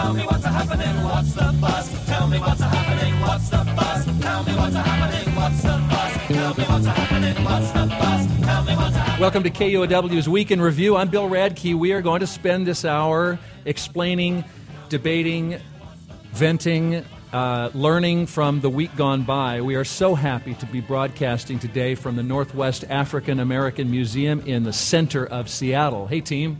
Tell me what's happening, what's the buzz? Tell me what's happening, what's the buzz? Tell me what's happening, what's the buzz? Tell me what's happening, what's the buzz? Tell me what's happening. Welcome to KUOW's Week in Review. I'm Bill Radke. We are going to spend this hour explaining, debating, venting, learning from the week gone by. We are so happy to be broadcasting today from the Northwest African American Museum in the center of Seattle. Hey, team.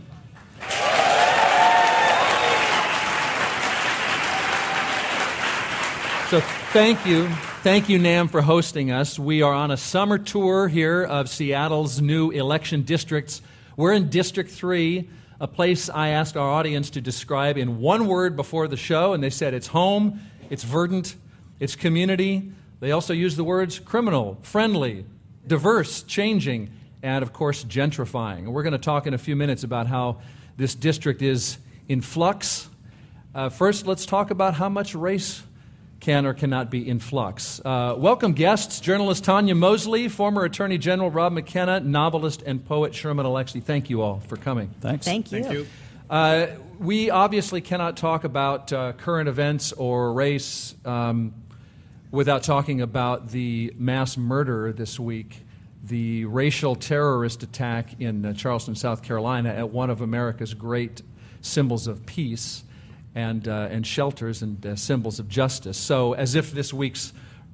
So thank you, NAM, for hosting us. We are on a summer tour here of Seattle's new election districts. We're in District 3, a place I asked our audience to describe in one word before the show, and they said it's home, it's verdant, it's community. They also used the words criminal, friendly, diverse, changing, and, of course, gentrifying. And we're going to talk in a few minutes about how this district is in flux. First, let's talk about how much race can or cannot be in flux. Welcome guests, journalist Tanya Mosley, former Attorney General Rob McKenna, novelist and poet Sherman Alexie. Thank you all for coming. Thanks. Thank you. Thank you. We obviously cannot talk about current events or race without talking about the mass murder this week, the racial terrorist attack in Charleston, South Carolina, at one of America's great symbols of peace and shelters and symbols of justice. So as if this week's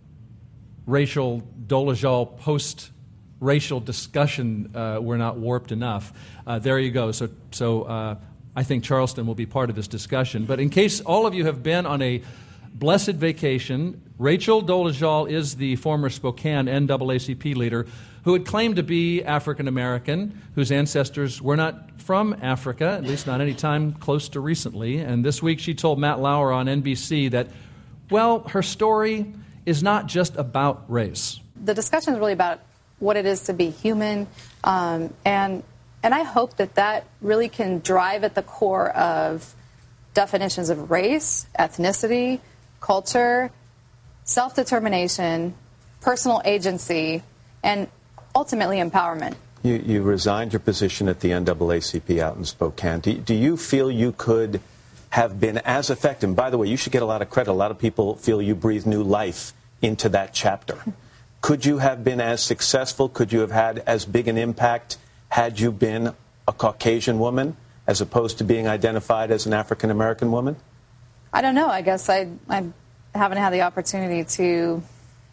racial Dolezal post-racial discussion were not warped enough. There you go. So I think Charleston will be part of this discussion. But in case all of you have been on a blessed vacation, Rachel Dolezal is the former Spokane NAACP leader who had claimed to be African American, whose ancestors were not from Africa, at least not any time close to recently. And this week she told Matt Lauer on NBC that, well, her story is not just about race. The discussion is really about what it is to be human, and I hope that really can drive at the core of definitions of race, ethnicity, culture, self-determination, personal agency, and ultimately empowerment. You resigned your position at the NAACP out in Spokane. Do you feel you could have been as effective? And by the way, you should get a lot of credit. A lot of people feel you breathed new life into that chapter. Could you have been as successful? Could you have had as big an impact had you been a Caucasian woman as opposed to being identified as an African American woman? I don't know. I guess I haven't had the opportunity to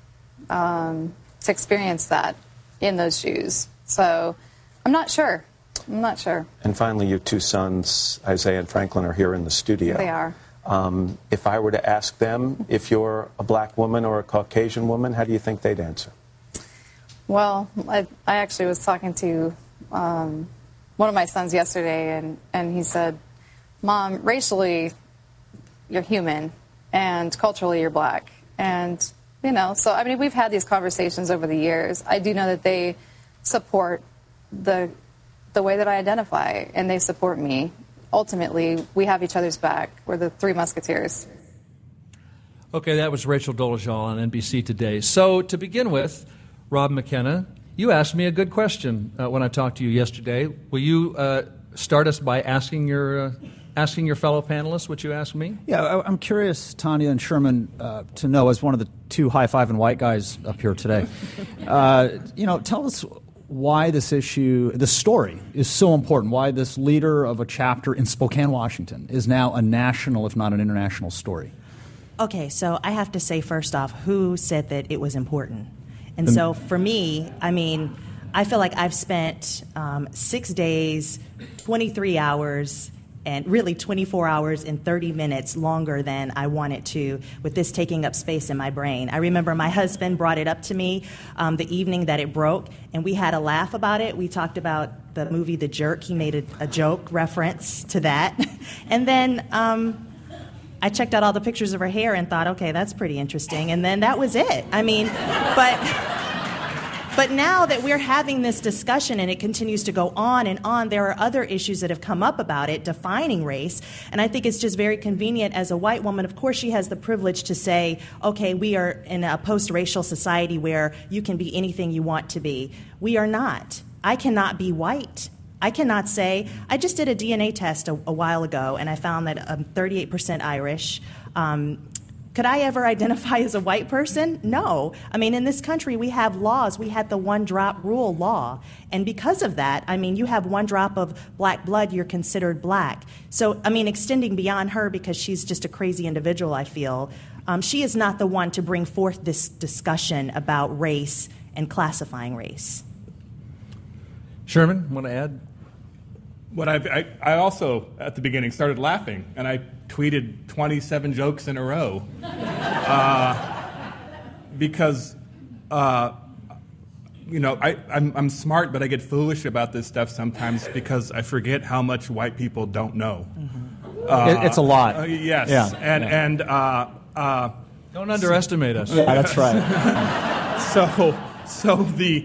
experience that in those shoes. So I'm not sure. And finally, your two sons, Isaiah and Franklin, are here in the studio. They are. If I were to ask them if you're a black woman or a Caucasian woman, how do you think they'd answer? Well, I actually was talking to one of my sons yesterday, and he said, Mom, racially, you're human, and culturally, you're black. And, so, I mean, we've had these conversations over the years. I do know that they support the way that I identify, and they support me. Ultimately, we have each other's back. We're the Three Musketeers. Okay, that was Rachel Dolezal on NBC Today. So, to begin with, Rob McKenna, you asked me a good question when I talked to you yesterday. Will you start us by asking your fellow panelists what you asked me? Yeah, I'm curious, Tanya and Sherman, to know, as one of the two high-fiving white guys up here today, tell us why this story is so important, why this leader of a chapter in Spokane, Washington, is now a national, if not an international story. Okay, so I have to say first off, who said that it was important? And so for me, I mean, I feel like I've spent 6 days, 23 hours, and really 24 hours and 30 minutes longer than I wanted to, with this taking up space in my brain. I remember my husband brought it up to me the evening that it broke, and we had a laugh about it. We talked about the movie The Jerk. He made a joke reference to that. And then I checked out all the pictures of her hair and thought, okay, that's pretty interesting. And then that was it. I mean, But now that we're having this discussion and it continues to go on and on, there are other issues that have come up about it, defining race. And I think it's just very convenient as a white woman. Of course, she has the privilege to say, okay, we are in a post-racial society where you can be anything you want to be. We are not. I cannot be white. I cannot say. I just did a DNA test a while ago, and I found that I'm 38% Irish. Could I ever identify as a white person? No. I mean, in this country, we have laws. We had the one-drop rule law. And because of that, I mean, you have one drop of black blood, you're considered black. So, I mean, extending beyond her, because she's just a crazy individual, I feel, she is not the one to bring forth this discussion about race and classifying race. Sherman, want to add? I also, at the beginning, started laughing, and I tweeted 27 jokes in a row because, I'm smart, but I get foolish about this stuff sometimes because I forget how much white people don't know. Mm-hmm. It's a lot. Yes, yeah. Don't underestimate us. That's right. So the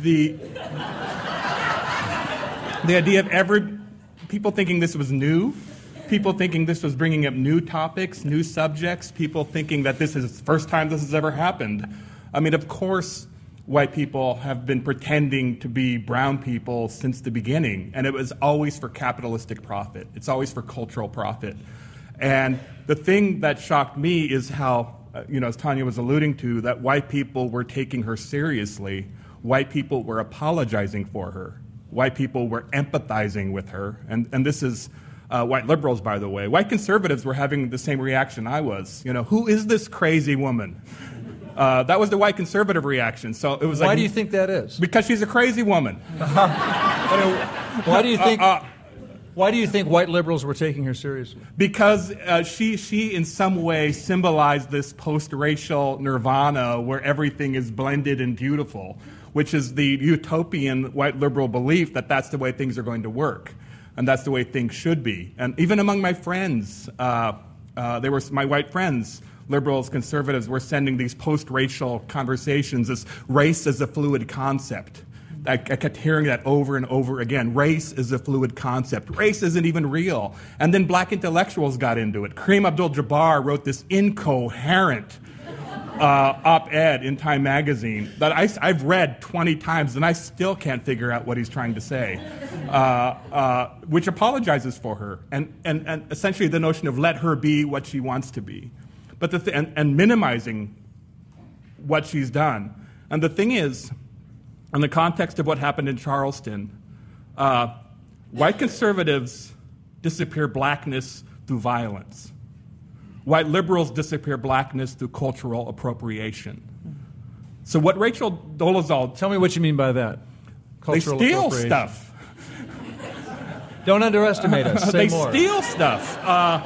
idea of people thinking this was new, people thinking this was bringing up new topics, new subjects, people thinking that this is the first time this has ever happened. I mean, of course, white people have been pretending to be brown people since the beginning, and it was always for capitalistic profit. It's always for cultural profit. And the thing that shocked me is how, as Tanya was alluding to, that white people were taking her seriously. White people were apologizing for her. White people were empathizing with her. And this is white liberals, by the way. White conservatives were having the same reaction I was. Who is this crazy woman? That was the white conservative reaction. So it was Why do you think that is? Because she's a crazy woman. Why do you think... Why do you think white liberals were taking her seriously? Because she in some way symbolized this post-racial nirvana where everything is blended and beautiful, which is the utopian white liberal belief that that's the way things are going to work, and that's the way things should be. And even among my friends, my white friends, liberals, conservatives, were sending these post-racial conversations as race as a fluid concept. I kept hearing that over and over again. Race is a fluid concept. Race isn't even real. And then black intellectuals got into it. Kareem Abdul-Jabbar wrote this incoherent op-ed in Time magazine that I've read 20 times, and I still can't figure out what he's trying to say, which apologizes for her, and essentially the notion of let her be what she wants to be, but and minimizing what she's done. And the thing is, in the context of what happened in Charleston, white conservatives disappear blackness through violence. White liberals disappear blackness through cultural appropriation. So what Rachel Dolezal... Tell me what you mean by that. Cultural they steal appropriation. Stuff. Don't underestimate us. Say more. They steal stuff.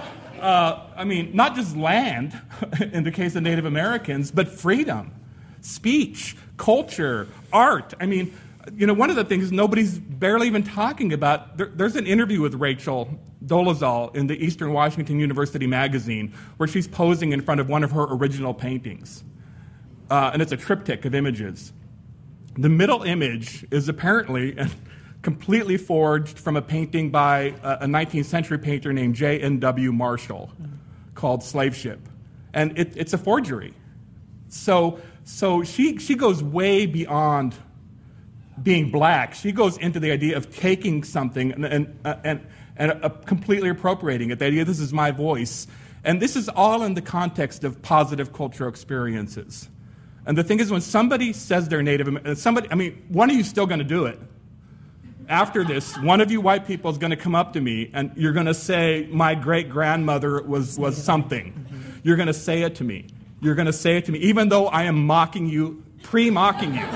Not just land, in the case of Native Americans, but freedom, speech, culture, art. I mean, one of the things nobody's barely even talking about, there's an interview with Rachel Dolezal in the Eastern Washington University magazine where she's posing in front of one of her original paintings. And it's a triptych of images. The middle image is apparently completely forged from a painting by a 19th century painter named J.N.W. Marshall called Slave Ship. And it's a forgery. So she goes way beyond being black. She goes into the idea of taking something and completely appropriating it. The idea, this is my voice. And this is all in the context of positive cultural experiences. And the thing is, when somebody says they're Native, one of you is still going to do it. After this, one of you white people is going to come up to me and you're going to say, my great-grandmother was something. You're going to say it to me. You're going to say it to me, even though I am mocking you, pre-mocking you.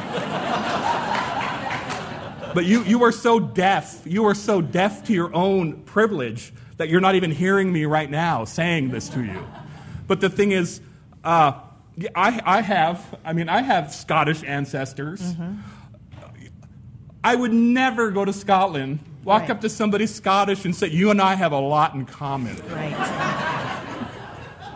But you are so deaf. You are so deaf to your own privilege that you're not even hearing me right now saying this to you. But the thing is, I have Scottish ancestors. Mm-hmm. I would never go to Scotland, walk up to somebody Scottish and say, you and I have a lot in common. Right.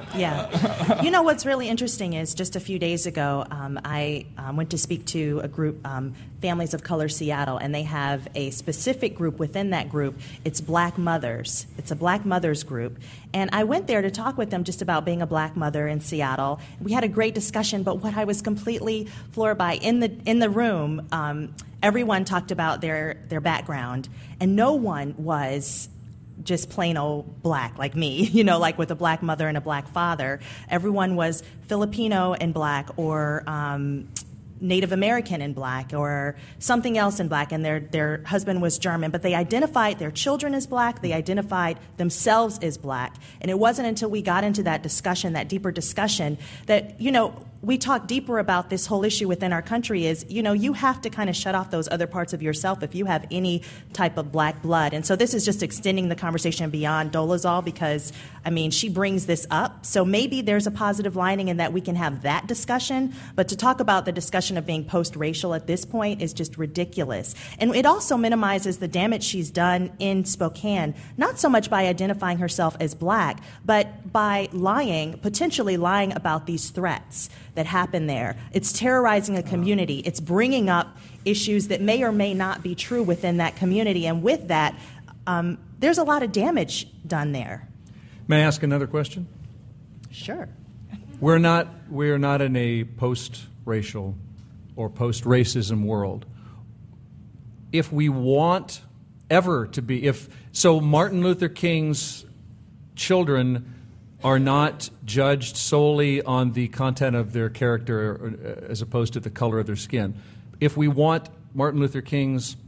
Yeah. You know what's really interesting is just a few days ago, I went to speak to a group, Families of Color Seattle, and they have a specific group within that group. It's Black Mothers. It's a Black Mothers group. And I went there to talk with them just about being a Black mother in Seattle. We had a great discussion, but what I was completely floored by, in the room, everyone talked about their background, and no one was just plain old Black like me, like with a Black mother and a Black father. Everyone was Filipino and Black, or Native American and Black, or something else in Black, and their husband was German, but they identified their children as Black, they identified themselves as Black. And it wasn't until we got into that discussion, that deeper discussion, that, we talk deeper about this whole issue within our country is, you have to kind of shut off those other parts of yourself if you have any type of Black blood. And so this is just extending the conversation beyond Dolezal, because, she brings this up. So maybe there's a positive lining in that we can have that discussion, but to talk about the discussion of being post-racial at this point is just ridiculous. And it also minimizes the damage she's done in Spokane, not so much by identifying herself as Black, but by potentially lying about these threats that happen there. It's terrorizing a community. It's bringing up issues that may or may not be true within that community. And with that, there's a lot of damage done there. May I ask another question? Sure. We're not in a post-racial or post-racism world. If we want ever to be, so Martin Luther King's children are not judged solely on the content of their character as opposed to the color of their skin. If we want Martin Luther King's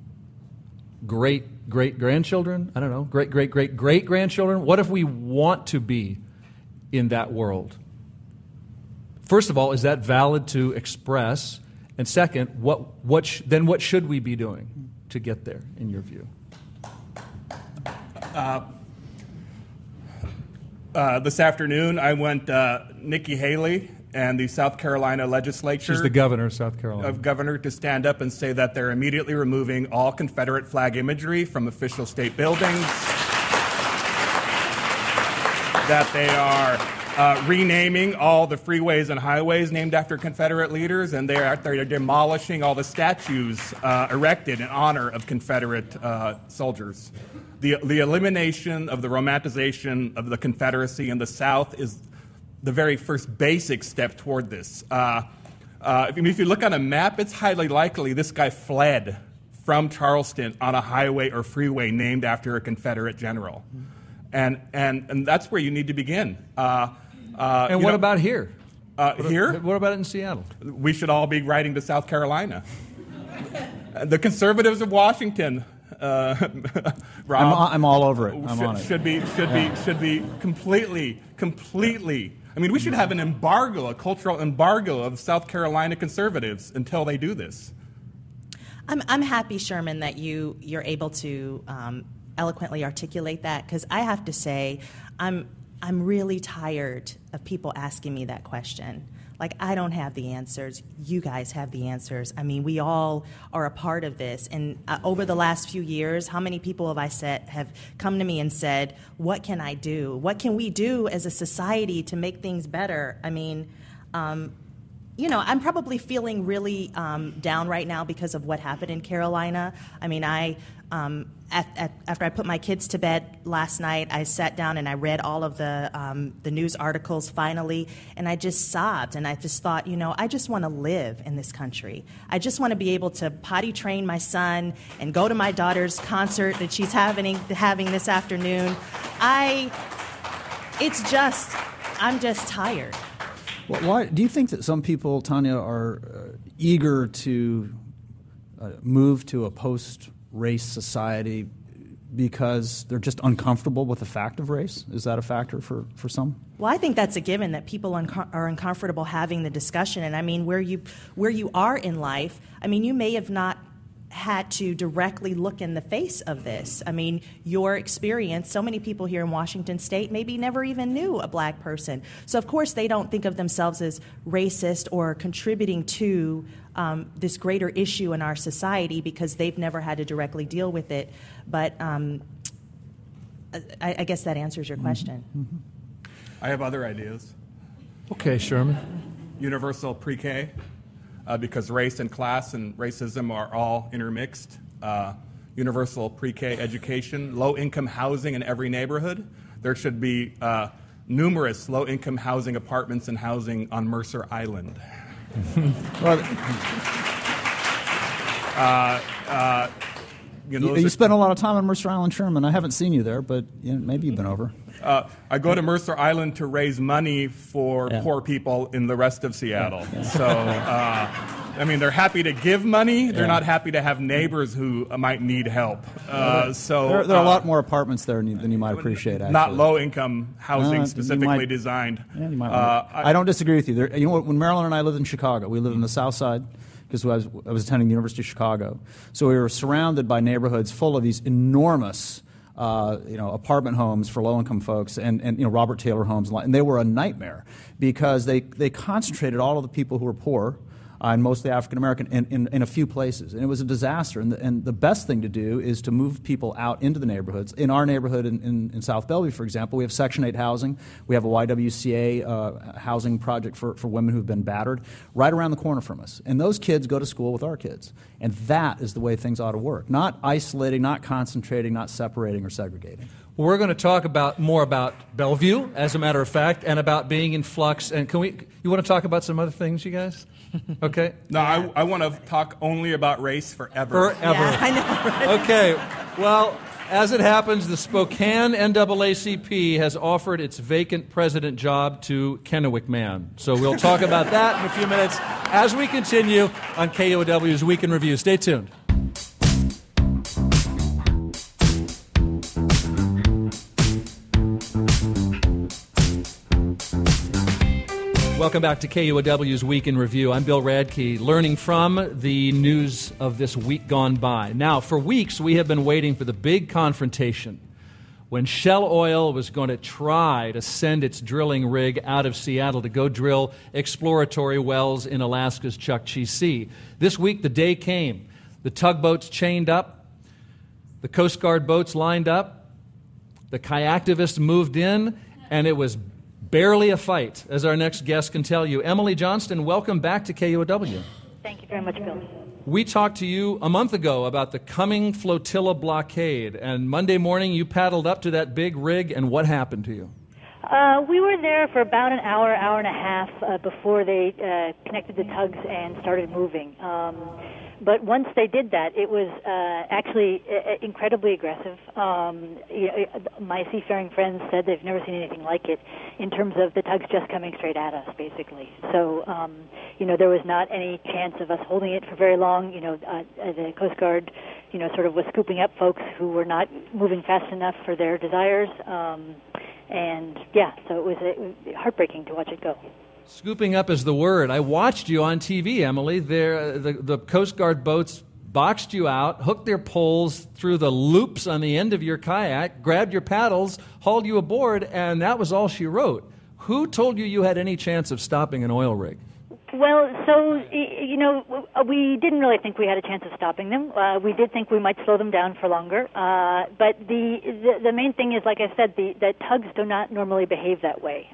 great-great-grandchildren, great-great-great-great-grandchildren, what if we want to be in that world? First of all, is that valid to express? And second, what should we be doing to get there, in your view? This afternoon, I went Nikki Haley and the South Carolina legislature. She's the governor of South Carolina. Governor to stand up and say that they're immediately removing all Confederate flag imagery from official state buildings, that they are renaming all the freeways and highways named after Confederate leaders, and they're demolishing all the statues erected in honor of Confederate soldiers. The elimination of the romanticization of the Confederacy in the South is the very first basic step toward this. If you look on a map, it's highly likely this guy fled from Charleston on a highway or freeway named after a Confederate general. And that's where you need to begin. And what about here? Here? What about it in Seattle? We should all be writing to South Carolina. The conservatives of Washington, Rob, I'm all over it. I'm on it. Should be completely. We should have an embargo, a cultural embargo of South Carolina conservatives until they do this. I'm happy, Sherman, that you're able to eloquently articulate that, because I have to say I'm really tired of people asking me that question. Like, I don't have the answers. You guys have the answers. We all are a part of this. And over the last few years, how many people have come to me and said, what can I do? What can we do as a society to make things better? I'm probably feeling really down right now because of what happened in Carolina. After I put my kids to bed last night, I sat down and I read all of the news articles finally, and I just sobbed, and I just thought, I just want to live in this country. I just want to be able to potty train my son and go to my daughter's concert that she's having this afternoon. I'm just tired. Well, why do you think that some people, Tanya, are eager to move to a post-race society because they're just uncomfortable with the fact of race? Is that a factor for some? Well, I think that's a given, that people are uncomfortable having the discussion. And where you are in life, you may have not had to directly look in the face of this. Your experience, so many people here in Washington State maybe never even knew a Black person. So, of course, they don't think of themselves as racist or contributing to this greater issue in our society because they've never had to directly deal with it. But I guess that answers your question. Mm-hmm. I have other ideas. Okay, Sherman. Universal pre-K, because race and class and racism are all intermixed. Universal pre-K education, low-income housing in every neighborhood. There should be numerous low-income housing apartments and housing on Mercer Island. Well, you spent a lot of time on Mercer Island, Sherman. I haven't seen you there, but maybe you've been over. I go to Mercer Island to raise money for poor people in the rest of Seattle. So, they're happy to give money. They're not happy to have neighbors who might need help. There are a lot more apartments there than you might appreciate, actually. Not low-income housing specifically designed. Yeah, you might I don't disagree with you. When Marilyn and I lived in Chicago, we lived in the South Side, because I was attending the University of Chicago. So we were surrounded by neighborhoods full of these enormous apartment homes for low-income folks and Robert Taylor homes. And they were a nightmare because they concentrated all of the people who were poor and mostly African-American in a few places. And it was a disaster. And the best thing to do is to move people out into the neighborhoods. In our neighborhood in South Bellevue, for example, we have Section 8 housing. We have a YWCA housing project for women who've been battered right around the corner from us. And those kids go to school with our kids. And that is the way things ought to work. Not isolating, not concentrating, not separating or segregating. Well, we're going to talk more about Bellevue, as a matter of fact, and about being in flux. And you want to talk about some other things, you guys? Okay. No, I want to talk only about race forever. Forever. Yeah, I know, right? Okay. Well, as it happens, the Spokane NAACP has offered its vacant president job to Kennewick Man. So we'll talk about that in a few minutes as we continue on KUOW's Week in Review. Stay tuned. Welcome back to KUOW's Week in Review. I'm Bill Radke, learning from the news of this week gone by. Now, for weeks, we have been waiting for the big confrontation when Shell Oil was going to try to send its drilling rig out of Seattle to go drill exploratory wells in Alaska's Chukchi Sea. This week, the day came. The tugboats chained up, the Coast Guard boats lined up, the kayaktivists moved in, and it was barely a fight, as our next guest can tell you. Emily Johnston, welcome back to KUOW. Thank you very much, Bill. We talked to you a month ago about the coming flotilla blockade, and Monday morning you paddled up to that big rig, and what happened to you? We were there for about an hour and a half before they connected the tugs and started moving. But once they did that, it was actually incredibly aggressive. My seafaring friends said they've never seen anything like it in terms of the tugs just coming straight at us, basically. So, there was not any chance of us holding it for very long. The Coast Guard, sort of was scooping up folks who were not moving fast enough for their desires. So it was heartbreaking to watch it go. Scooping up is the word. I watched you on TV, Emily. The Coast Guard boats boxed you out, hooked their poles through the loops on the end of your kayak, grabbed your paddles, hauled you aboard, and that was all she wrote. Who told you had any chance of stopping an oil rig? Well, so, we didn't really think we had a chance of stopping them. We did think we might slow them down for longer. But the main thing is, like I said, that tugs do not normally behave that way.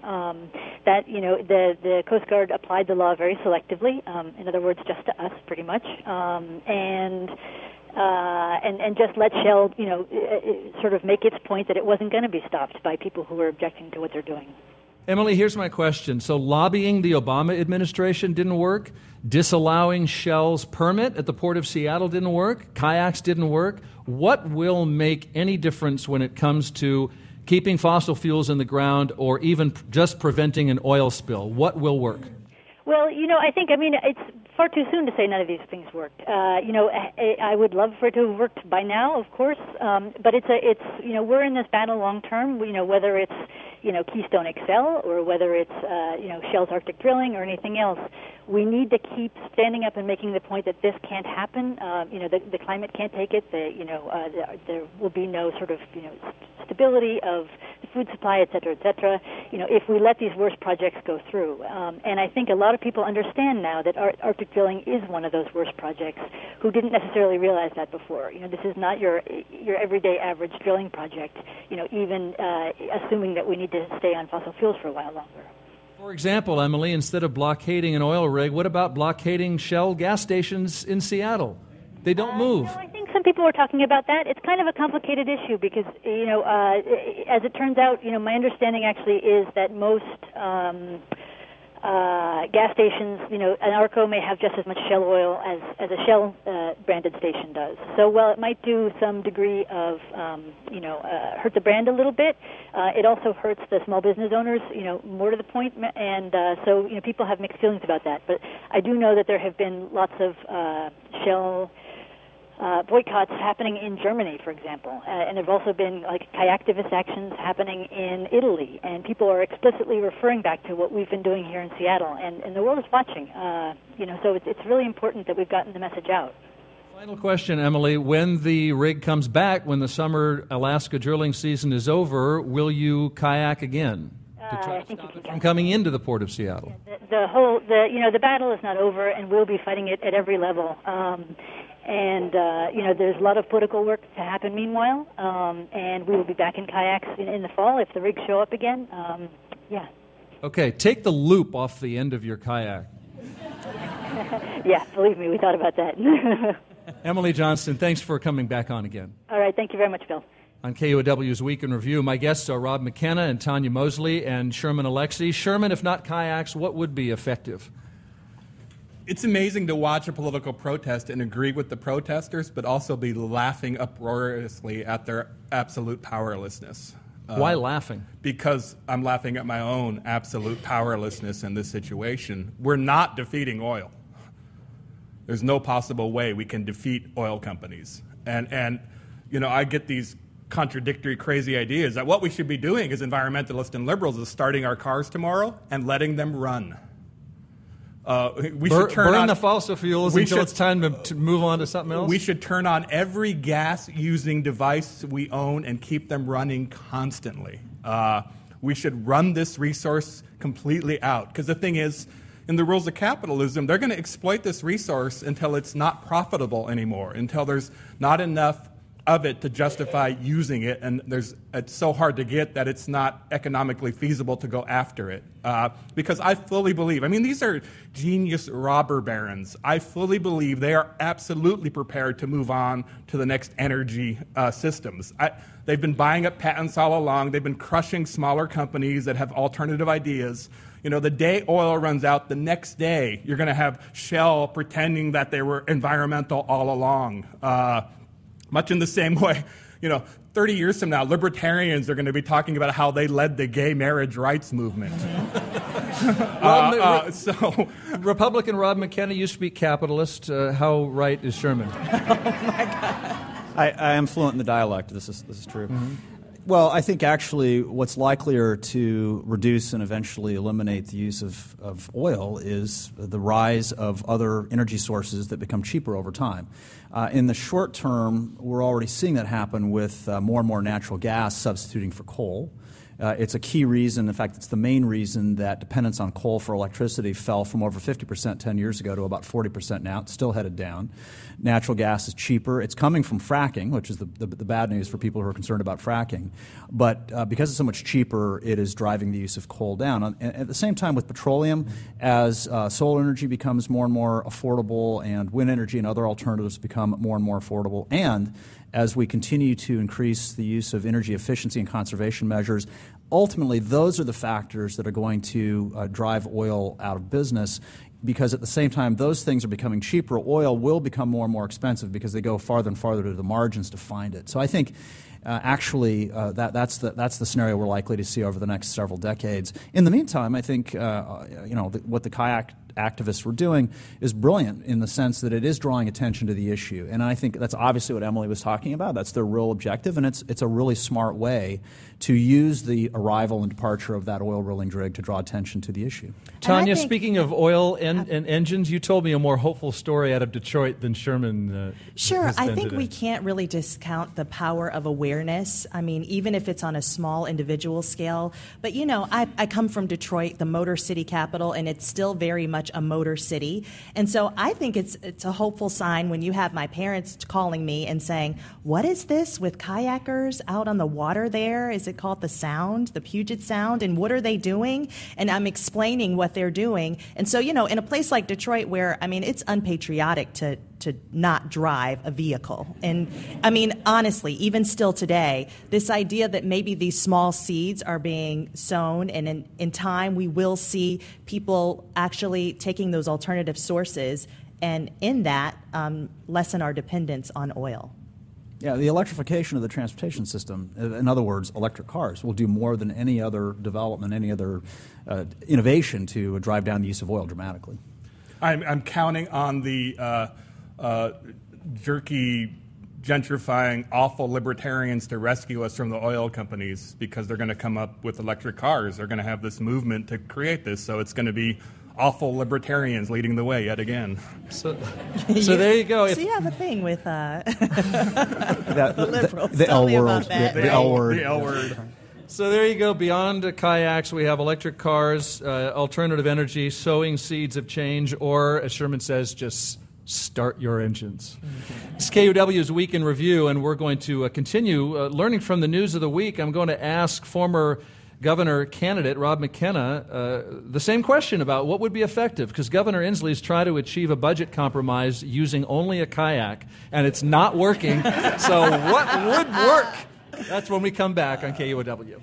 The Coast Guard applied the law very selectively, in other words, just to us, pretty much, and just let Shell, sort of make its point that it wasn't going to be stopped by people who were objecting to what they're doing. Emily, here's my question. So lobbying the Obama administration didn't work? Disallowing Shell's permit at the Port of Seattle didn't work? Kayaks didn't work? What will make any difference when it comes to keeping fossil fuels in the ground or even just preventing an oil spill? What will work? Well, it's far too soon to say none of these things worked. I would love for it to have worked by now, of course, but we're in this battle long term. Whether it's Keystone XL or whether it's Shell's Arctic drilling or anything else, we need to keep standing up and making the point that this can't happen. The climate can't take it. There will be no sort of stability of the food supply, et cetera, if we let these worst projects go through. And I think a lot of people understand now that Arctic drilling is one of those worst projects who didn't necessarily realize that before. This is not your everyday average drilling project, even assuming that we need to stay on fossil fuels for a while longer. For example, Emily, instead of blockading an oil rig, what about blockading Shell gas stations in Seattle? They don't move. I think some people were talking about that. It's kind of a complicated issue because, as it turns out, my understanding actually is that most gas stations, an ARCO may have just as much Shell oil as a Shell branded station does. So while it might do some degree of, hurt the brand a little bit, it also hurts the small business owners, more to the point, and so people have mixed feelings about that. But I do know that there have been lots of Shell boycotts happening in Germany, for example, and there have also been kayaktivist actions happening in Italy, and people are explicitly referring back to what we've been doing here in Seattle, and the world is watching. So it's really important that we've gotten the message out. Final question, Emily. When the rig comes back, when the summer Alaska drilling season is over, will you kayak again to try to stop it from coming into the port of Seattle? The battle is not over, and we'll be fighting it at every level. And there's a lot of political work to happen meanwhile, and we will be back in kayaks in the fall if the rigs show up again. Okay, take the loop off the end of your kayak. Yeah, believe me, we thought about that. Emily Johnston, thanks for coming back on again. All right, thank you very much, Bill. On KUOW's Week in Review, my guests are Rob McKenna and Tanya Mosley and Sherman Alexie. Sherman, if not kayaks, what would be effective? It's amazing to watch a political protest and agree with the protesters, but also be laughing uproariously at their absolute powerlessness. Why laughing? Because I'm laughing at my own absolute powerlessness in this situation. We're not defeating oil. There's no possible way we can defeat oil companies. And I get these contradictory, crazy ideas that what we should be doing as environmentalists and liberals is starting our cars tomorrow and letting them run. We should burn the fossil fuels until it's time to move on to something else? We should turn on every gas-using device we own and keep them running constantly. We should run this resource completely out. Because the thing is, in the rules of capitalism, they're going to exploit this resource until it's not profitable anymore, until there's not enough of it to justify using it, and it's so hard to get that it's not economically feasible to go after it. Because I fully believe, these are genius robber barons. I fully believe they are absolutely prepared to move on to the next energy systems. They've been buying up patents all along. They've been crushing smaller companies that have alternative ideas. The day oil runs out, the next day you're going to have Shell pretending that they were environmental all along. Much in the same way, 30 years from now, libertarians are going to be talking about how they led the gay marriage rights movement. Republican Rob McKenna, you speak capitalist. How right is Sherman? Oh, my God. I am fluent in the dialect. This is true. Mm-hmm. Well, I think actually what's likelier to reduce and eventually eliminate the use of oil is the rise of other energy sources that become cheaper over time. In the short term, we're already seeing that happen with more and more natural gas substituting for coal. It's a key reason, in fact, it's the main reason that dependence on coal for electricity fell from over 50% 10 years ago to about 40% now. It's still headed down. Natural gas is cheaper. It's coming from fracking, which is the bad news for people who are concerned about fracking. But because it's so much cheaper, it is driving the use of coal down. And at the same time with petroleum, as solar energy becomes more and more affordable and wind energy and other alternatives become more and more affordable, and as we continue to increase the use of energy efficiency and conservation measures, ultimately those are the factors that are going to drive oil out of business, because at the same time those things are becoming cheaper. Oil will become more and more expensive because they go farther and farther to the margins to find it. So I think that's the scenario we're likely to see over the next several decades. In the meantime, I think what the kayak activists were doing is brilliant in the sense that it is drawing attention to the issue. And I think that's obviously what Emily was talking about. That's their real objective, and it's a really smart way to use the arrival and departure of that oil drilling rig to draw attention to the issue. Tanya, speaking of oil and engines, you told me a more hopeful story out of Detroit than Sherman. Sure, I think we can't really discount the power of awareness. Even if it's on a small individual scale. But, I come from Detroit, the Motor City capital, and it's still very much much a motor city. And so I think it's a hopeful sign when you have my parents calling me and saying, what is this with kayakers out on the water there? Is it called the Sound, the Puget Sound? And what are they doing? And I'm explaining what they're doing. And so, in a place like Detroit where, it's unpatriotic to not drive a vehicle. And honestly, even still today, this idea that maybe these small seeds are being sown, and in time we will see people actually taking those alternative sources, and in that lessen our dependence on oil. Yeah, the electrification of the transportation system, in other words, electric cars, will do more than any other development, any other innovation to drive down the use of oil dramatically. I'm counting on the jerky, gentrifying, awful libertarians to rescue us from the oil companies, because they're going to come up with electric cars. They're going to have this movement to create this, so it's going to be awful libertarians leading the way yet again. So there you go. So you have a thing with the liberals. The Tell L me word. about that. The L word. The L word. So there you go. Beyond kayaks, we have electric cars, alternative energy, sowing seeds of change, or, as Sherman says, just start your engines. It's KUW's Week in Review, and we're going to continue learning from the news of the week. I'm going to ask former governor candidate Rob McKenna the same question about what would be effective, because Governor Inslee's tried to achieve a budget compromise using only a kayak, and it's not working. So what would work? That's when we come back on KUOW.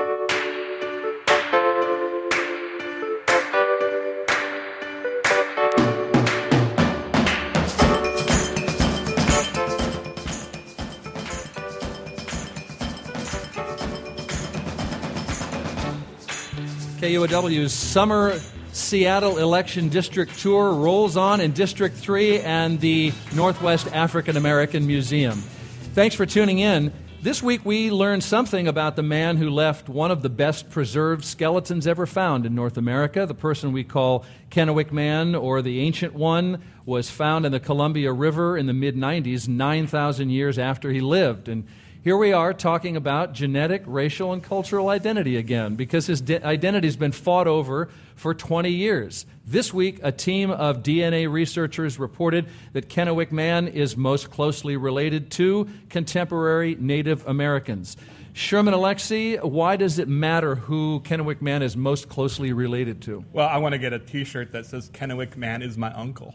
KUOW's summer Seattle election district tour rolls on in District 3 and the Northwest African American Museum. Thanks for tuning in. This week we learned something about the man who left one of the best preserved skeletons ever found in North America. The person we call Kennewick Man, or the Ancient One, was found in the Columbia River in the mid-90s, 9,000 years after he lived. And here we are talking about genetic, racial, and cultural identity again, because his identity has been fought over for 20 years. This week, a team of DNA researchers reported that Kennewick Man is most closely related to contemporary Native Americans. Sherman Alexie, why does it matter who Kennewick Man is most closely related to? Well, I want to get a T-shirt that says Kennewick Man is my uncle.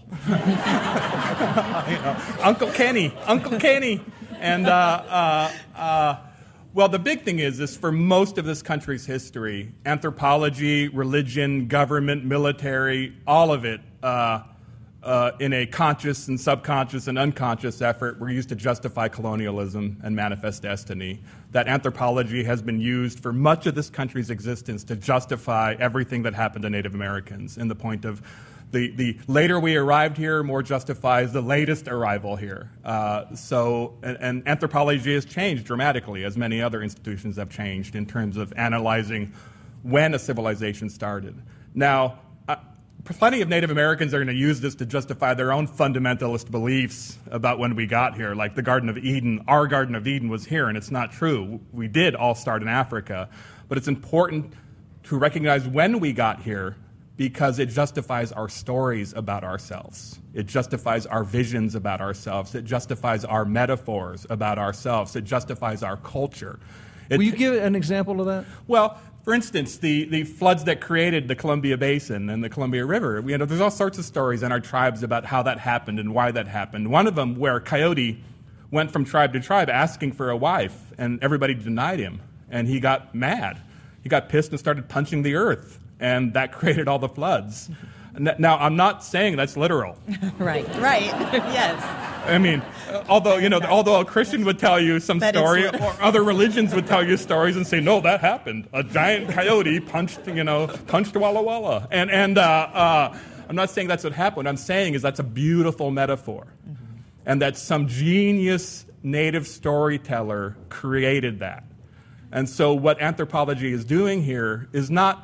Uncle Kenny. And, well, the big thing is for most of this country's history, anthropology, religion, government, military, all of it, in a conscious and subconscious and unconscious effort, were used to justify colonialism and manifest destiny. That anthropology has been used for much of this country's existence to justify everything that happened to Native Americans, in the point of the later we arrived here more justifies the latest arrival here. And anthropology has changed dramatically, as many other institutions have changed, in terms of analyzing when a civilization started. Now, plenty of Native Americans are going to use this to justify their own fundamentalist beliefs about when we got here, like the Garden of Eden. Our Garden of Eden was here, and it's not true. We did all start in Africa. But it's important to recognize when we got here, because it justifies our stories about ourselves. It justifies our visions about ourselves. It justifies our metaphors about ourselves. It justifies our culture. Will you give an example of that? Well, for instance, the floods that created the Columbia Basin and the Columbia River, there's all sorts of stories in our tribes about how that happened and why that happened. One of them where a coyote went from tribe to tribe asking for a wife, and everybody denied him, and he got mad. He got pissed and started punching the earth, and that created all the floods. Now, I'm not saying that's literal. Right, yes. I mean, although a Christian would tell you some story, or other religions would tell you stories and say, no, that happened. A giant coyote punched Walla Walla. And I'm not saying that's what happened. What I'm saying is that's a beautiful metaphor. Mm-hmm. And that some genius native storyteller created that. And so what anthropology is doing here is not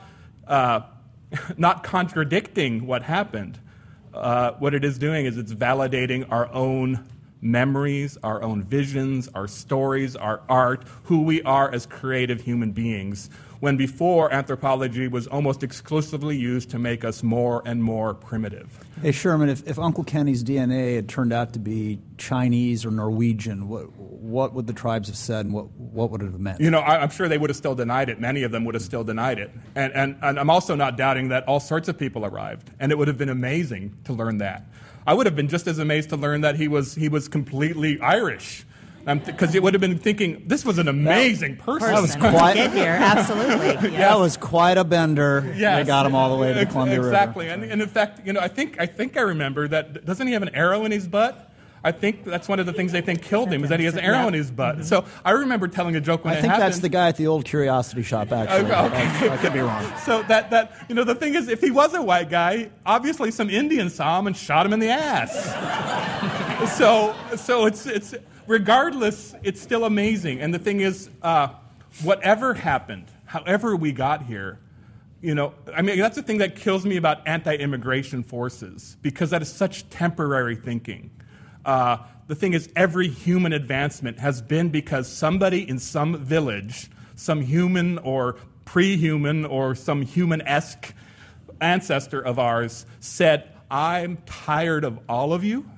contradicting what happened. What it is doing is it's validating our own memories, our own visions, our stories, our art, who we are as creative human beings. when before anthropology was almost exclusively used to make us more and more primitive. Hey, Sherman, if Uncle Kenny's DNA had turned out to be Chinese or Norwegian, what would the tribes have said, and what would it have meant? I'm sure they would have still denied it. Many of them would have still denied it. And I'm also not doubting that all sorts of people arrived, and it would have been amazing to learn that. I would have been just as amazed to learn that he was completely Irish. Because you would have been thinking, this was an amazing person. That was quite Get here, absolutely. Yes. That was quite a bender. Yes. They got him all the way to the Columbia River. Exactly. And in fact, I think I remember that. Doesn't he have an arrow in his butt? I think that's one of the things they think killed him, is that he has an arrow in his butt. So I remember telling a joke when it happened. I think that's the guy at the old Curiosity Shop, actually. Okay. I could be wrong. So that the thing is, if he was a white guy, obviously some Indians saw him and shot him in the ass. So it's regardless, it's still amazing. And the thing is, whatever happened, however we got here, that's the thing that kills me about anti-immigration forces, because that is such temporary thinking. The thing is, every human advancement has been because somebody in some village, some human or pre-human or some human-esque ancestor of ours said, I'm tired of all of you.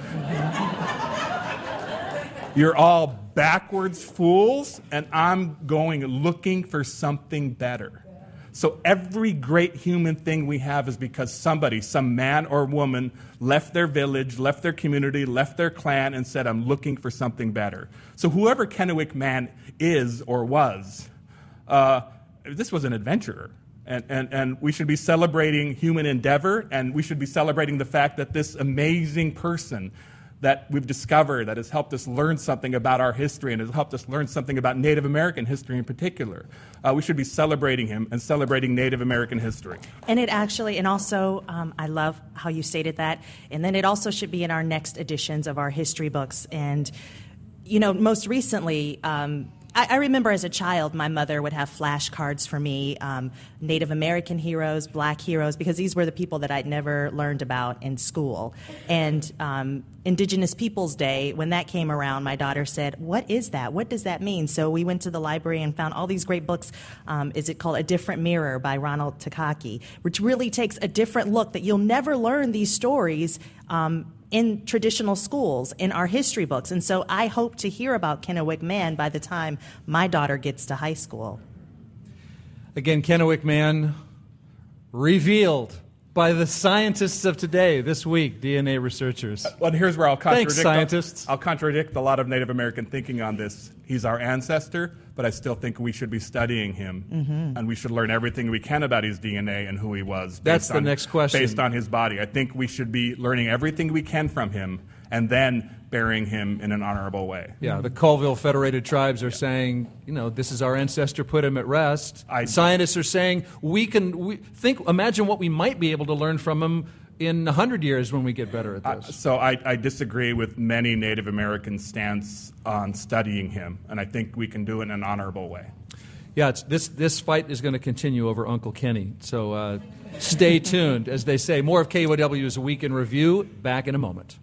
You're all backwards fools, and I'm going looking for something better. So every great human thing we have is because somebody, some man or woman, left their village, left their community, left their clan, and said, I'm looking for something better. So whoever Kennewick Man is or was, this was an adventurer. And we should be celebrating human endeavor, and we should be celebrating the fact that this amazing person that we've discovered, that has helped us learn something about our history and has helped us learn something about Native American history in particular. We should be celebrating him and celebrating Native American history. And it actually, and also, I love how you stated that, and then it also should be in our next editions of our history books. And, most recently, I remember as a child, my mother would have flashcards for me, Native American heroes, Black heroes, because these were the people that I'd never learned about in school. And Indigenous Peoples Day, when that came around, my daughter said, what is that? What does that mean? So we went to the library and found all these great books. Is it called A Different Mirror by Ronald Takaki, which really takes a different look that you'll never learn these stories in traditional schools, in our history books. And so I hope to hear about Kennewick Man by the time my daughter gets to high school. Again, Kennewick Man revealed by the scientists of today, this week, DNA researchers. Well, here's where I'll contradict. Thanks, scientists. I'll contradict a lot of Native American thinking on this. He's our ancestor, but I still think we should be studying him, and we should learn everything we can about his DNA and who he was. That's the next question. Based on his body. I think we should be learning everything we can from him, and then burying him in an honorable way. Yeah, the Colville Federated Tribes are saying, this is our ancestor, put him at rest. Scientists are saying, imagine what we might be able to learn from him in 100 years when we get better at this. So I disagree with many Native American stance on studying him, and I think we can do it in an honorable way. Yeah, this fight is going to continue over Uncle Kenny, so stay tuned. As they say, more of KUOW's Week in Review, back in a moment.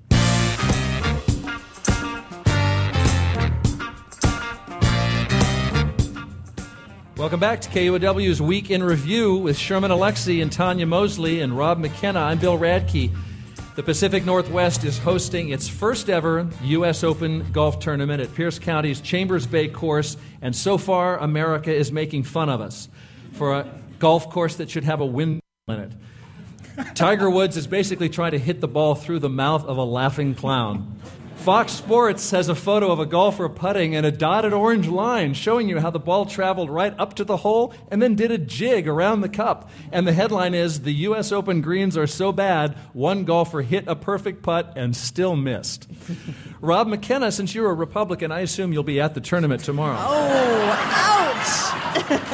Welcome back to KUOW's Week in Review with Sherman Alexie and Tanya Mosley and Rob McKenna. I'm Bill Radke. The Pacific Northwest is hosting its first ever U.S. Open golf tournament at Pierce County's Chambers Bay course, and so far America is making fun of us for a golf course that should have a windmill in it. Tiger Woods is basically trying to hit the ball through the mouth of a laughing clown. Fox Sports has a photo of a golfer putting and a dotted orange line showing you how the ball traveled right up to the hole and then did a jig around the cup. And the headline is, the U.S. Open greens are so bad, one golfer hit a perfect putt and still missed. Rob McKenna, since you're a Republican, I assume you'll be at the tournament tomorrow. Oh, ouch!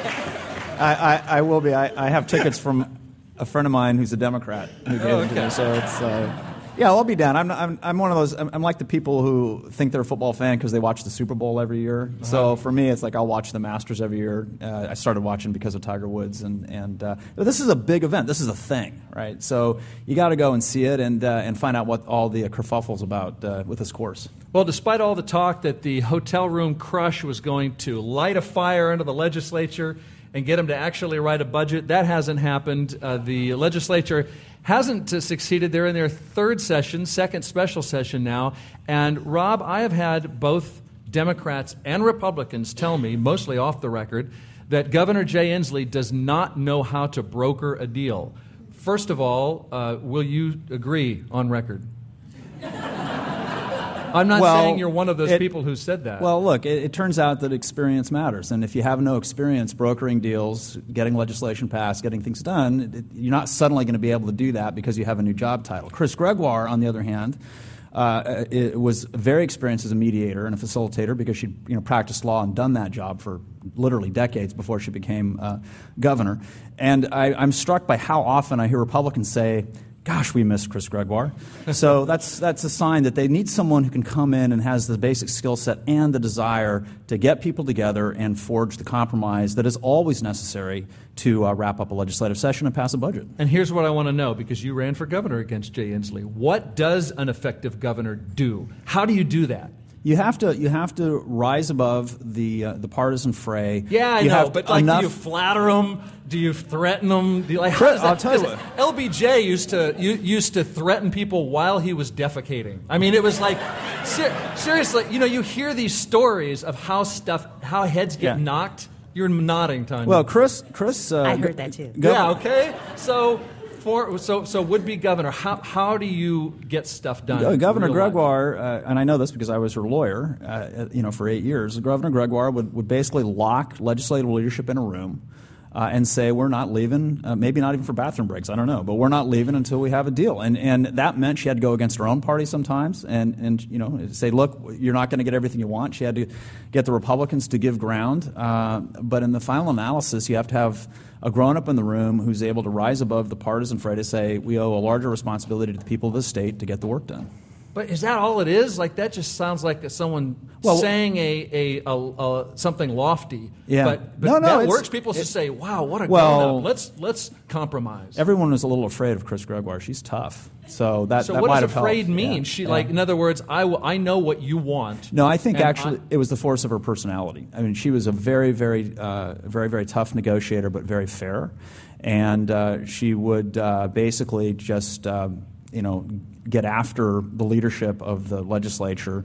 I will be. I have tickets from a friend of mine who's a Democrat who gave them to me, so it's... Yeah, I'll be down. I'm one of those. I'm like the people who think they're a football fan because they watch the Super Bowl every year. So for me, it's like I'll watch the Masters every year. I started watching because of Tiger Woods, and this is a big event. This is a thing, right? So you got to go and see it and find out what all the kerfuffle's about with this course. Well, despite all the talk that the hotel room crush was going to light a fire under the legislature, and get them to actually write a budget. That hasn't happened. The legislature hasn't succeeded. They're in their second special session now. And, Rob, I have had both Democrats and Republicans tell me, mostly off the record, that Governor Jay Inslee does not know how to broker a deal. First of all, will you agree on record? I'm not saying you're one of those people who said that. Well, look, it turns out that experience matters. And if you have no experience brokering deals, getting legislation passed, getting things done, you're not suddenly going to be able to do that because you have a new job title. Chris Gregoire, on the other hand, was very experienced as a mediator and a facilitator because she practiced law and done that job for literally decades before she became governor. And I'm struck by how often I hear Republicans say, gosh, we miss Chris Gregoire. So that's a sign that they need someone who can come in and has the basic skill set and the desire to get people together and forge the compromise that is always necessary to wrap up a legislative session and pass a budget. And here's what I want to know, because you ran for governor against Jay Inslee. What does an effective governor do? How do you do that? You have to rise above the partisan fray. Yeah, I know, but do you flatter them? Do you threaten them? I'll tell you what. LBJ used to threaten people while he was defecating. I mean, it was like seriously. You hear these stories of how heads get knocked. You're nodding, Tanya. Well, Chris. I heard that too. Yeah. Okay. So would-be governor, how do you get stuff done? Governor Gregoire, and I know this because I was her lawyer, for 8 years. Governor Gregoire would basically lock legislative leadership in a room and say, we're not leaving, maybe not even for bathroom breaks, I don't know, but we're not leaving until we have a deal. And that meant she had to go against her own party sometimes and say, look, you're not going to get everything you want. She had to get the Republicans to give ground. But in the final analysis, you have to have a grown-up in the room who's able to rise above the partisan fray to say, we owe a larger responsibility to the people of this state to get the work done. But is that all it is? Like, that just sounds like someone saying a something lofty. Yeah. But that works. People just say, wow, what a grown-up. Let's compromise. Everyone was a little afraid of Chris Gregoire. She's tough. So that what might does have afraid helped. mean? In other words, I know what you want. No, I think actually it was the force of her personality. I mean, she was a very, very, very, very tough negotiator, but very fair. And she would basically just, get after the leadership of the legislature,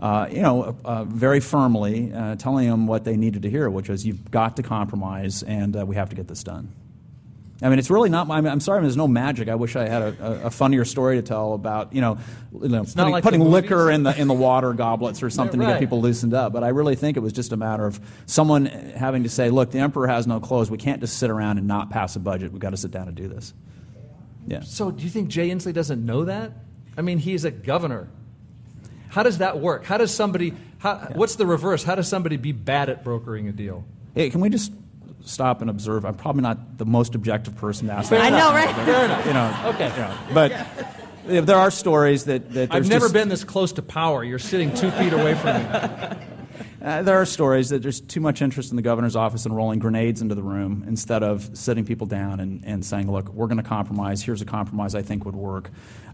very firmly, telling them what they needed to hear, which was, you've got to compromise, and we have to get this done. I mean, it's really not. I'm sorry, there's no magic. I wish I had a funnier story to tell about, putting liquor in the water goblets or something to get people loosened up. But I really think it was just a matter of someone having to say, look, the emperor has no clothes. We can't just sit around and not pass a budget. We've got to sit down and do this. Yeah. So do you think Jay Inslee doesn't know that? I mean, he's a governor. How does that work? How does somebody? What's the reverse? How does somebody be bad at brokering a deal? Hey, can we just stop and observe? I'm probably not the most objective person to ask that. I know, right? Fair enough. Okay. But there are stories that I've never been this close to power. You're sitting 2 feet away from me. There are stories that there's too much interest in the governor's office in rolling grenades into the room instead of sitting people down and saying, look, we're going to compromise. Here's a compromise I think would work.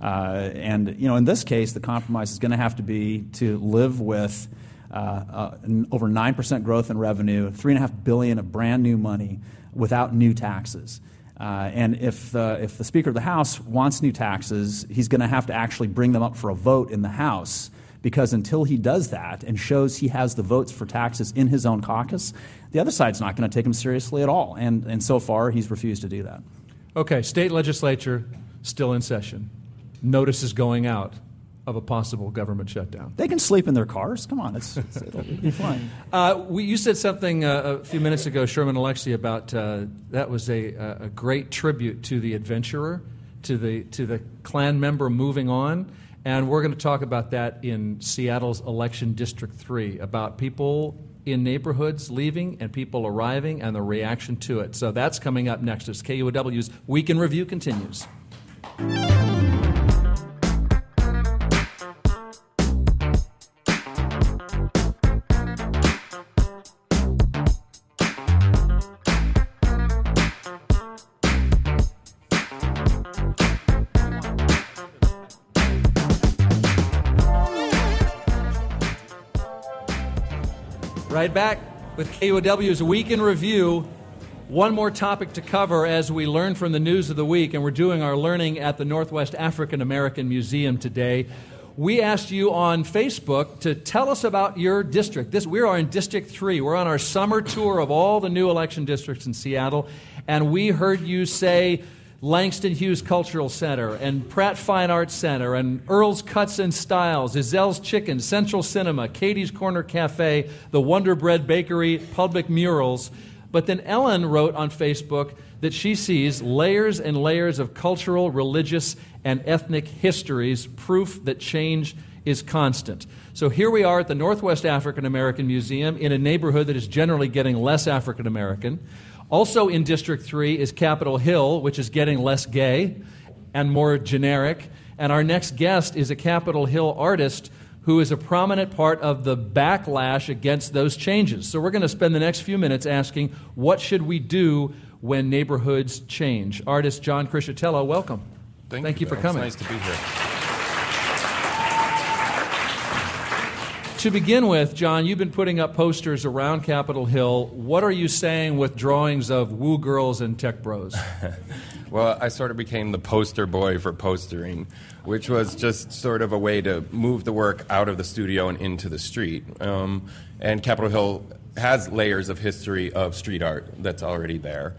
In this case, the compromise is going to have to be to live with over 9% growth in revenue, $3.5 billion of brand new money without new taxes. And if the Speaker of the House wants new taxes, he's going to have to actually bring them up for a vote in the House. Because until he does that and shows he has the votes for taxes in his own caucus, the other side's not going to take him seriously at all. And so far, he's refused to do that. Okay, state legislature still in session. Notice is going out of a possible government shutdown. They can sleep in their cars. Come on, it'll be fine. You said something a few minutes ago, Sherman Alexie, about that was a great tribute to the adventurer, to the Klan member moving on. And we're going to talk about that in Seattle's Election District 3, about people in neighborhoods leaving and people arriving and the reaction to it. So that's coming up next as KUOW's Week in Review continues. Right back with KUOW's Week in Review. One more topic to cover as we learn from the news of the week, and we're doing our learning at the Northwest African American Museum today. We asked you on Facebook to tell us about your district. We are in District 3. We're on our summer tour of all the new election districts in Seattle, and we heard you say Langston Hughes Cultural Center and Pratt Fine Arts Center and Earl's Cuts and Styles, Izelle's Chicken, Central Cinema, Katie's Corner Cafe, the Wonder Bread Bakery, Public Murals. But then Ellen wrote on Facebook that she sees layers and layers of cultural, religious, and ethnic histories, proof that change is constant. So here we are at the Northwest African American Museum in a neighborhood that is generally getting less African American. Also in District 3 is Capitol Hill, which is getting less gay and more generic. And our next guest is a Capitol Hill artist who is a prominent part of the backlash against those changes. So we're going to spend the next few minutes asking, what should we do when neighborhoods change? Artist John Criscitello, welcome. Thank you for coming. It's nice to be here. To begin with, John, you've been putting up posters around Capitol Hill. What are you saying with drawings of woo girls and tech bros? Well, I sort of became the poster boy for postering, which was just sort of a way to move the work out of the studio and into the street. And Capitol Hill has layers of history of street art that's already there.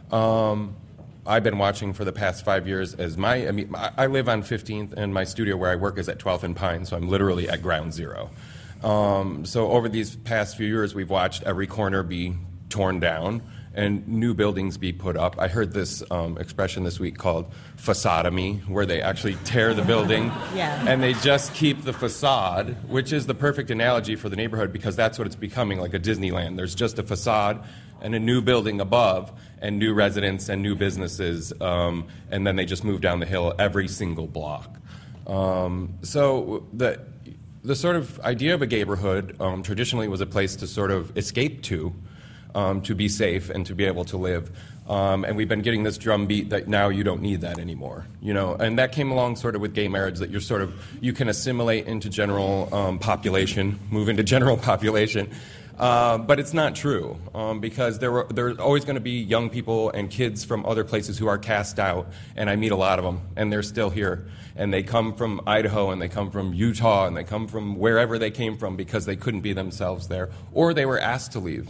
I've been watching for the past 5 years I live on 15th, and my studio where I work is at 12th and Pine, so I'm literally at ground zero. So over these past few years, we've watched every corner be torn down and new buildings be put up. I heard this expression this week called facadomy, where they actually tear the building and they just keep the facade, which is the perfect analogy for the neighborhood because that's what it's becoming, like a Disneyland. There's just a facade and a new building above and new residents and new businesses, and then they just move down the hill every single block. So the sort of idea of a neighborhood traditionally was a place to sort of escape to be safe and to be able to live. And we've been getting this drumbeat that now you don't need that anymore, you know. And that came along sort of with gay marriage, that you can assimilate into general population, move into general population. But it's not true because there's always going to be young people and kids from other places who are cast out, and I meet a lot of them, and they're still here. And they come from Idaho, and they come from Utah, and they come from wherever they came from because they couldn't be themselves there, or they were asked to leave.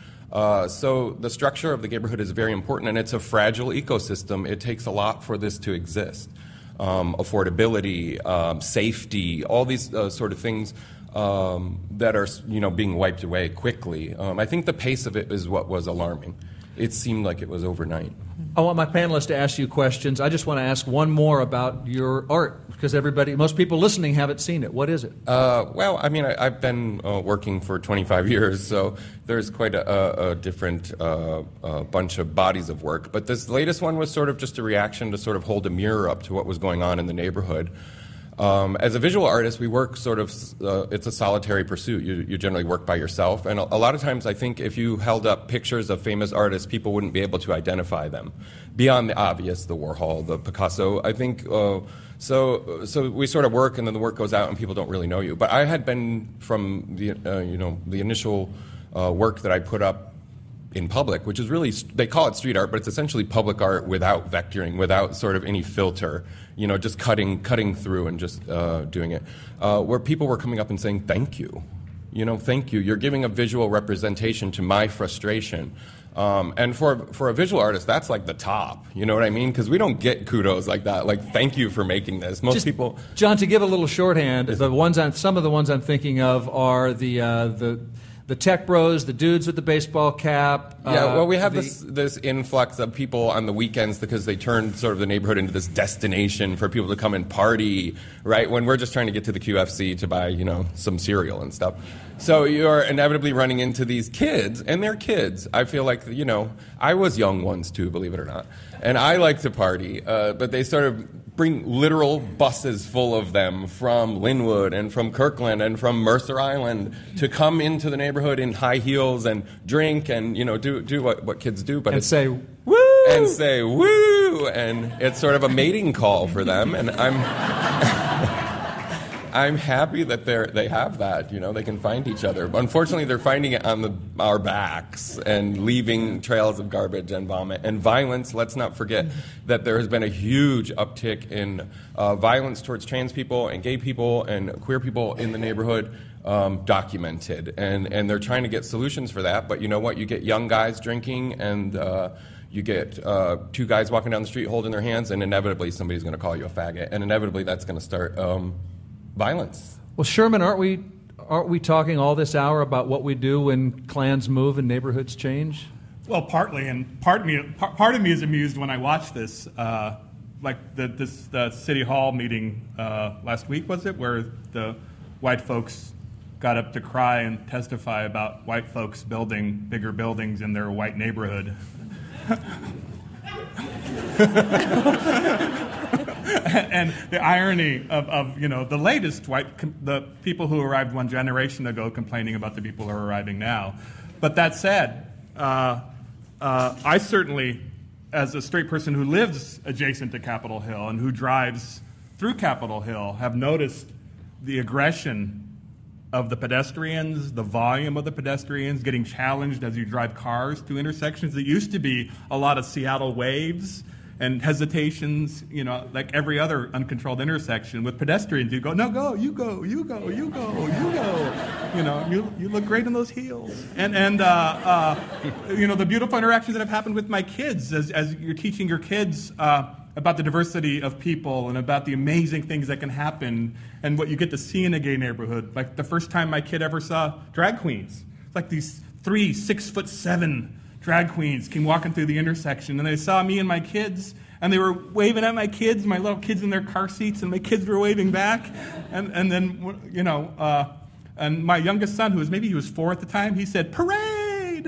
So the structure of the neighborhood is very important, and it's a fragile ecosystem. It takes a lot for this to exist. Affordability, safety, all these sort of things that are being wiped away quickly. I think the pace of it is what was alarming. It seemed like it was overnight. I want my panelists to ask you questions. I just want to ask one more about your art because most people listening haven't seen it. What is it? Well, I mean, I've been working for 25 years, so there's quite a different bunch of bodies of work. But this latest one was sort of just a reaction to sort of hold a mirror up to what was going on in the neighborhood. As a visual artist, we work sort of, it's a solitary pursuit. You generally work by yourself. And a lot of times I think if you held up pictures of famous artists, people wouldn't be able to identify them. Beyond the obvious, the Warhol, the Picasso, I think, so we sort of work and then the work goes out and people don't really know you. But I had been from the initial work that I put up in public, which is really, they call it street art, but it's essentially public art without vectoring, without sort of any filter, just cutting through and just doing it, where people were coming up and saying, thank you, thank you. You're giving a visual representation to my frustration. And for a visual artist, that's like the top, you know what I mean? Because we don't get kudos like that, like, thank you for making this. Most people... John, to give a little shorthand, some of the ones I'm thinking of are the tech bros, the dudes with the baseball cap. We have this influx of people on the weekends because they turn sort of the neighborhood into this destination for people to come and party, right? When we're just trying to get to the QFC to buy, some cereal and stuff. So you're inevitably running into these kids, and they're kids. I feel like, I was young once too, believe it or not. And I like to party, but they sort of bring literal buses full of them from Linwood and from Kirkland and from Mercer Island to come into the neighborhood in high heels and drink and, do what kids do. But say, woo! And say, woo! And it's sort of a mating call for them. And I'm happy that they have that. They can find each other. But unfortunately, they're finding it on our backs and leaving trails of garbage and vomit and violence. Let's not forget that there has been a huge uptick in violence towards trans people and gay people and queer people in the neighborhood. Documented, and they're trying to get solutions for that. But you know what? You get young guys drinking, and you get two guys walking down the street holding their hands, and inevitably somebody's going to call you a faggot, and inevitably that's going to start violence. Well, Sherman, aren't we talking all this hour about what we do when clans move and neighborhoods change? Well, partly, and part of me is amused when I watch this. Like the City Hall meeting last week, was it, where the white folks got up to cry and testify about white folks building bigger buildings in their white neighborhood. And the irony of the latest the people who arrived one generation ago complaining about the people who are arriving now. But that said, I certainly, as a straight person who lives adjacent to Capitol Hill and who drives through Capitol Hill, have noticed the aggression of the pedestrians, the volume of the pedestrians, getting challenged as you drive cars through intersections. It used to be a lot of Seattle waves and hesitations, like every other uncontrolled intersection. With pedestrians, you go, no, go, you go, you go, you go, you go. You look great in those heels. And the beautiful interactions that have happened with my kids as you're teaching your kids about the diversity of people and about the amazing things that can happen and what you get to see in a gay neighborhood. Like the first time my kid ever saw drag queens. It's like these 3 6'7" drag queens came walking through the intersection, and they saw me and my kids, and they were waving at my kids, my little kids in their car seats, and my kids were waving back. And then, and my youngest son, he was 4 at the time, he said, "Parade!"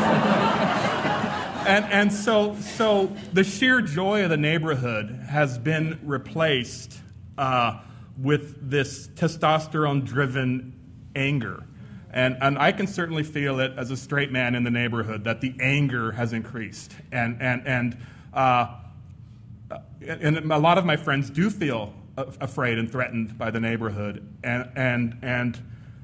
And so the sheer joy of the neighborhood has been replaced with this testosterone-driven anger. And I can certainly feel it as a straight man in the neighborhood that the anger has increased. And a lot of my friends do feel afraid and threatened by the neighborhood. And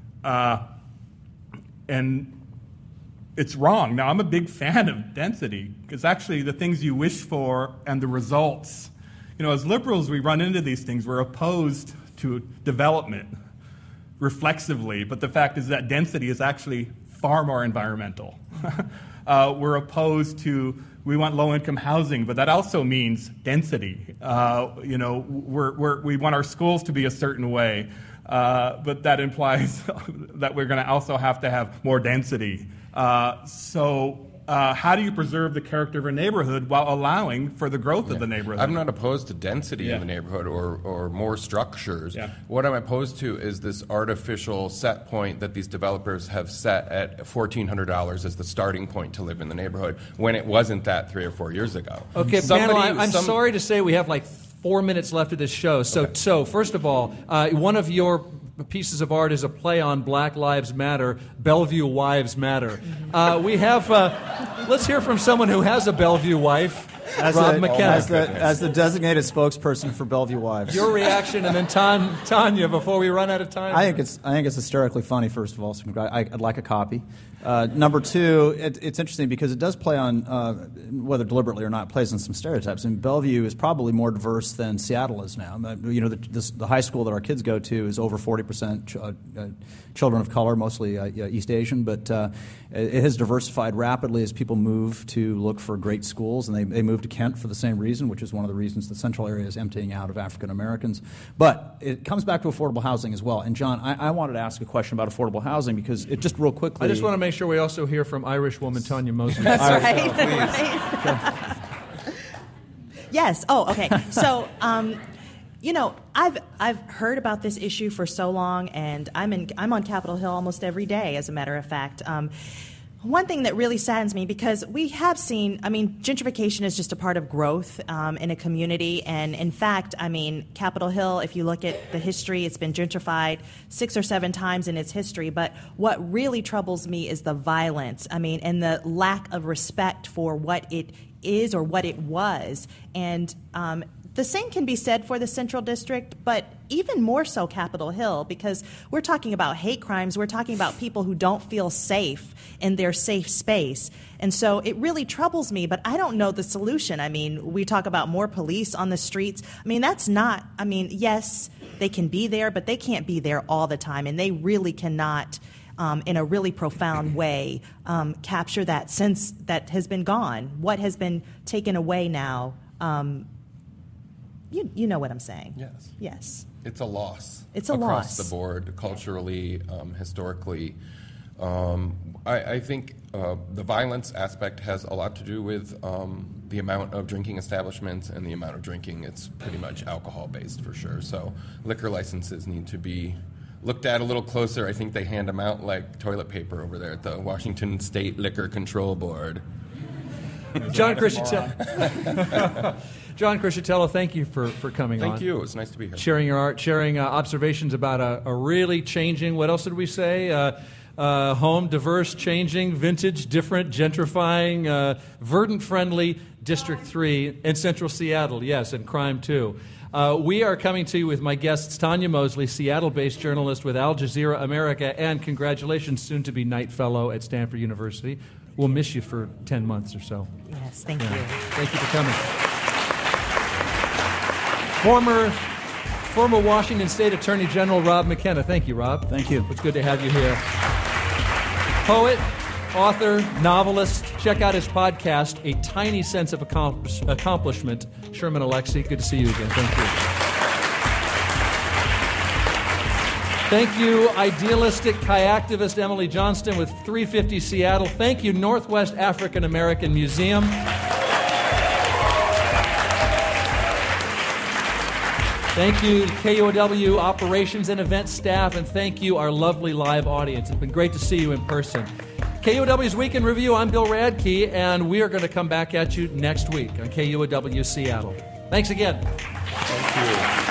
it's wrong. Now, I'm a big fan of density because actually the things you wish for and the results, as liberals, we run into these things. We're opposed to development reflexively, but the fact is that density is actually far more environmental. We're opposed to, we want low-income housing, but that also means density. We want our schools to be a certain way, but that implies that we're going to also have to have more density. How do you preserve the character of a neighborhood while allowing for the growth of the neighborhood? I'm not opposed to density in the neighborhood or more structures. Yeah. What I'm opposed to is this artificial set point that these developers have set at $1,400 as the starting point to live in the neighborhood when it wasn't that 3 or 4 years ago. Okay, panel, I'm sorry to say we have like 4 minutes left of this show. So first of all, one of your pieces of art is a play on Black Lives Matter, Bellevue Wives Matter. We have, let's hear from someone who has a Bellevue wife, Rob McKenna. As the designated spokesperson for Bellevue Wives. Your reaction, and then Tanya, before we run out of time. I think it's hysterically funny, first of all, so I'd like a copy. Number two, it's interesting because it does play on, whether deliberately or not, plays on some stereotypes. And Bellevue is probably more diverse than Seattle is now. The high school that our kids go to is over 40% children of color, mostly East Asian, but it has diversified rapidly as people move to look for great schools, and they move to Kent for the same reason, which is one of the reasons the central area is emptying out of African Americans. But it comes back to affordable housing as well. And John, I wanted to ask a question about affordable housing because it just real quickly. I just want to make sure we also hear from Irish woman Tanya Mosley. That's right. Right. Yes. Oh, okay. So, I've heard about this issue for so long, and I'm on Capitol Hill almost every day, as a matter of fact. One thing that really saddens me, because we have seen, gentrification is just a part of growth in a community. And in fact, Capitol Hill, if you look at the history, it's been gentrified 6 or 7 times in its history. But what really troubles me is the violence, and the lack of respect for what it is or what it was. And The same can be said for the Central District, but even more so Capitol Hill, because we're talking about hate crimes. We're talking about people who don't feel safe in their safe space. And so it really troubles me, but I don't know the solution. I mean, we talk about more police on the streets. I mean, that's not, I mean, yes, they can be there, but they can't be there all the time, and they really cannot, in a really profound way, capture that sense that has been gone, what has been taken away now. You know what I'm saying. Yes. Yes. It's a loss. It's a across loss. the board, culturally, historically. I think the violence aspect has a lot to do with the amount of drinking establishments and the amount of drinking. It's pretty much alcohol-based for sure. So liquor licenses need to be looked at a little closer. I think they hand them out like toilet paper over there at the Washington State Liquor Control Board. John Criscitello, thank you for coming on. Thank you. It was nice to be here. Sharing your art, sharing observations about a really changing, what else did we say? Home, diverse, changing, vintage, different, gentrifying, verdant-friendly District 3 in Central Seattle, yes, and crime too. We are coming to you with my guests, Tanya Mosley, Seattle-based journalist with Al Jazeera America, and congratulations, soon-to-be Knight Fellow at Stanford University. We'll miss you for 10 months or so. Yes, thank you. Thank you for coming. Former Washington State Attorney General Rob McKenna. Thank you, Rob. Thank you. It's good to have you here. Poet, author, novelist. Check out his podcast, A Tiny Sense of Accomplishment. Sherman Alexie, good to see you again. Thank you. Thank you, idealistic kayaktivist Emily Johnston with 350 Seattle. Thank you, Northwest African American Museum. Thank you, KUOW operations and events staff, and thank you, our lovely live audience. It's been great to see you in person. KUOW's Week in Review, I'm Bill Radke, and we are going to come back at you next week on KUOW Seattle. Thanks again. Thank you.